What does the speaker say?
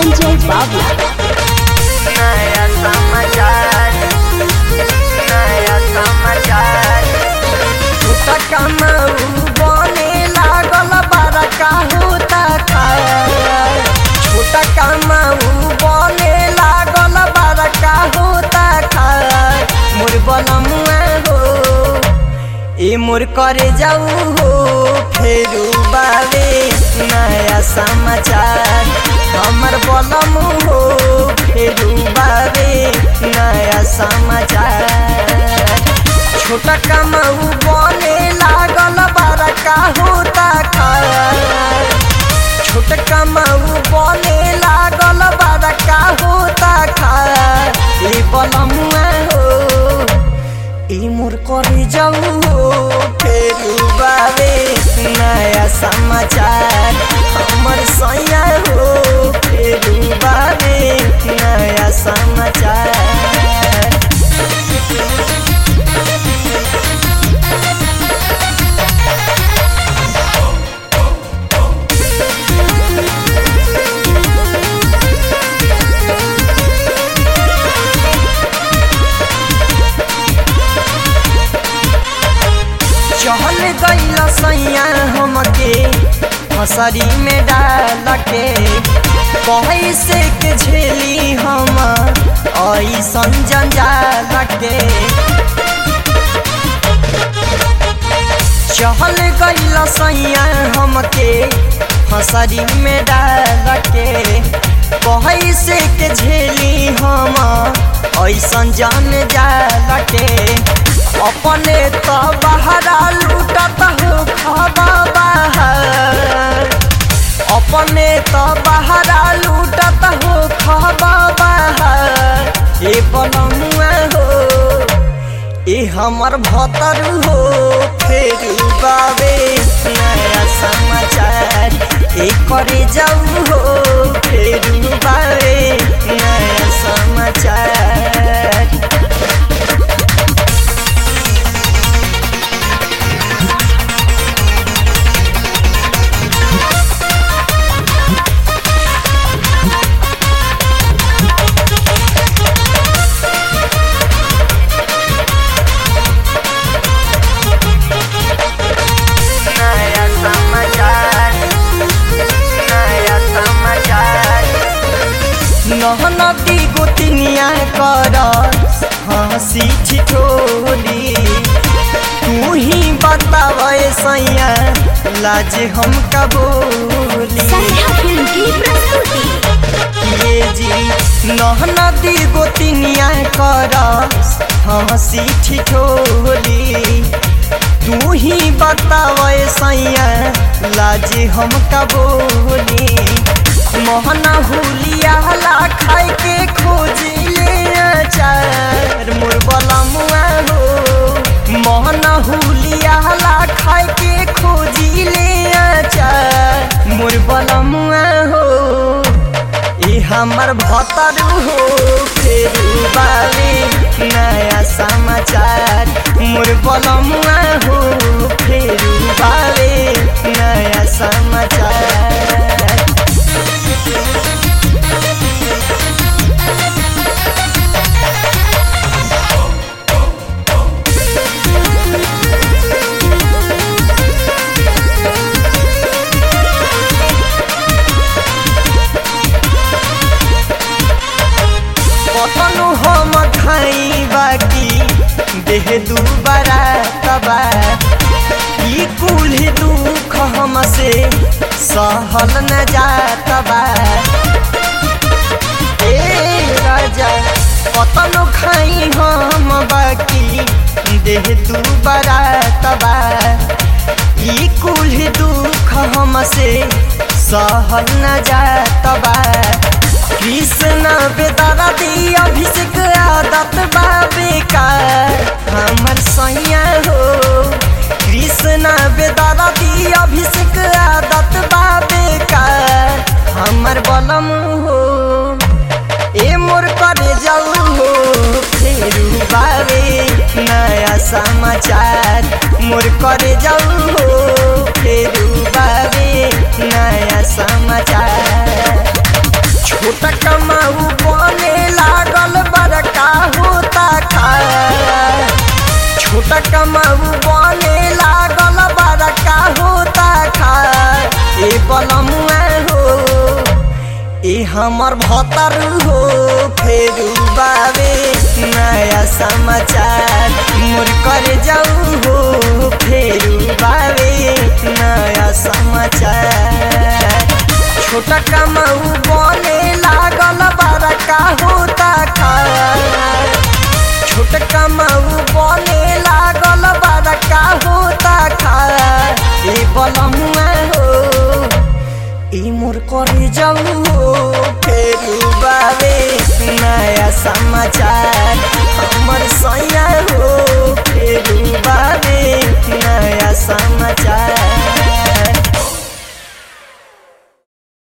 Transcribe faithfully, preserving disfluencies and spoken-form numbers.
संजय बाबला। नया समाचार नया समाचार छोटा कमाऊ बने लागल बड़का होता खाए छोटा कमाऊ बने लागल बड़का होता खाए मोर बनमुआ हो ए मोर करे जाऊ हो फेरू बावे नया समाचार हमर बलम हो फेरू बावे नया समाचार छोटा कमाऊ बने लागल बड़का होता खाए छोटा कमाऊ बने लागल बड़का होता खाए ए बलमुआ हो ई मोर करे जाऊ हो फेरू बावे नया समाचार हमर सैया हो फेरू बावे नया समाचार। चहल गईल सैया हमके हसरी में डाल के कैसे के झेली हम ऐसन जंजाल के चहल गईल सैया हमके हसरी में डाल के कैसे के झेली हम ऐसन जंजाल के अपने तो बहरा लूटत हो खबा बाहर अपने तो बहरा लूटत हो खबा बाहर ए बनमुआ हो ए हमर भतर हो फेरू बावे नया समाचार ए करे जाऊ हो फेरू बावे नया समाचार। नदी गोतिनिया कर हंसी ठिठोली तू ही बतावे सैया लाज हम कबोली ये जी नदी गोतिनिया कर हंसी ठिठोली तू ही बतावे सैया लाज हम कबोली मोहना हुलिया ला खाई के खोजिले अचार मोर बलमुआ हो मोहना हुलिया ला खाई के खोजिले अचार मोर बलमुआ हो ई हमर भतर हो फेरू बावे नया समाचार मोर बलमुआ हो फेरू बावे नया समाचार। कतनु हम खाई बाकी देह दुबारा तबा ई कुल दुख हमसे सहल न जातबा ए राजा कतनु खाई हम बाकी देह दुबारा तबा ई कुल दुख हमसे सहल न जातबा कृष्ण बेदारा दी अभिषेक आदत बाबे का हमर सैया हो कृष्ण बेदारा दी अभिषेक आदत बाबे का हमर बलम हो ए मोर करे जाऊ हो फेरू बावे नया समाचार मोर करे जाऊ हो फेरू बावे नया समाचार। छोटा कमाऊ बने लागल बड़का होता खा छोटा कमाऊ बने लागल बड़का होता खा ए बलमुआ हो ए हमर भतर हो फेरू बावे नया समाचार मोर कर जाऊ हो फेरू बावे नया समाचार छोटा कमाऊ बने लागल बड़का होता खा छोटा कमाऊ बने लागल बड़का होता खा ए बलमुआ हो ए मोर करे जाऊ हो फेरू बावे